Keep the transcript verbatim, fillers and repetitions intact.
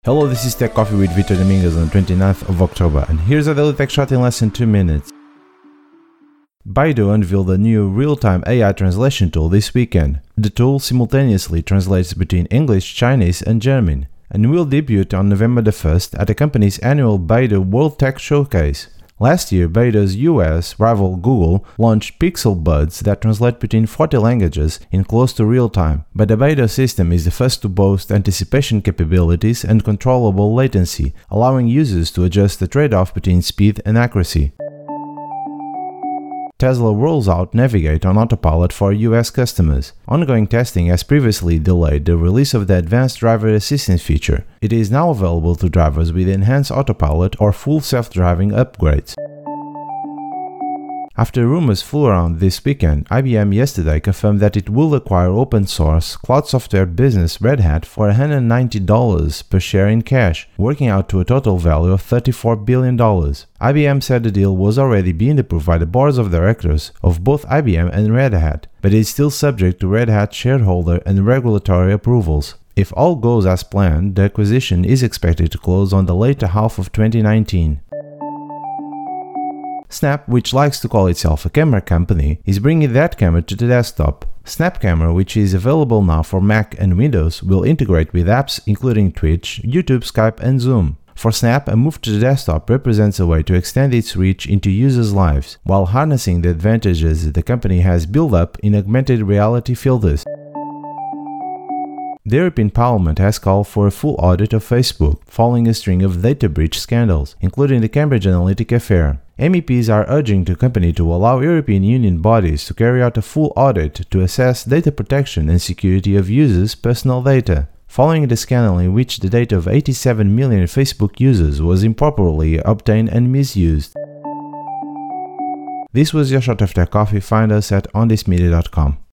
Hello, this is Tech Coffee with Vitor Dominguez on the twenty-ninth of October, and here's a daily tech shot in less than two minutes. Baidu unveiled a new real-time A I translation tool this weekend. The tool simultaneously translates between English, Chinese, and German, and will debut on November the first at the company's annual Baidu World Tech Showcase. Last year, Baidu's U S rival Google launched Pixel Buds that translate between forty languages in close to real time, but the Baidu system is the first to boast anticipation capabilities and controllable latency, allowing users to adjust the trade-off between speed and accuracy. Tesla rolls out Navigate on Autopilot for U S customers. Ongoing testing has previously delayed the release of the advanced driver assistance feature. It is now available to drivers with enhanced autopilot or full self-driving upgrades. After rumors flew around this weekend, I B M yesterday confirmed that it will acquire open-source cloud software business Red Hat for one hundred ninety dollars per share in cash, working out to a total value of thirty-four billion dollars. I B M said the deal was already being approved by the boards of directors of both I B M and Red Hat, but is still subject to Red Hat shareholder and regulatory approvals. If all goes as planned, the acquisition is expected to close on the later half of twenty nineteen. Snap, which likes to call itself a camera company, is bringing that camera to the desktop. Snap Camera, which is available now for Mac and Windows, will integrate with apps including Twitch, YouTube, Skype, and Zoom. For Snap, a move to the desktop represents a way to extend its reach into users' lives, while harnessing the advantages the company has built up in augmented reality filters. The European Parliament has called for a full audit of Facebook, following a string of data breach scandals, including the Cambridge Analytica affair. M E Ps are urging the company to allow European Union bodies to carry out a full audit to assess data protection and security of users' personal data, following the scandal in which the data of eighty-seven million Facebook users was improperly obtained and misused. This was your shot of Tech Coffee. Find us at on this media dot com.